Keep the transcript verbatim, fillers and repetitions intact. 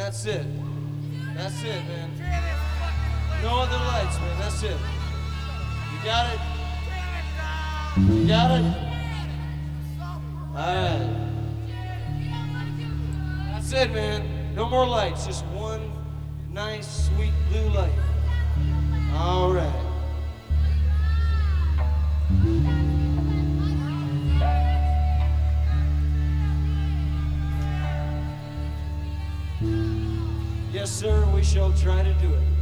That's it. That's it, man. No other lights, man. That's it. You got it? You got it? Alright. That's it, man. No more lights. Just one nice, sweet blue light. Alright. Yes, sir, we shall try to do it.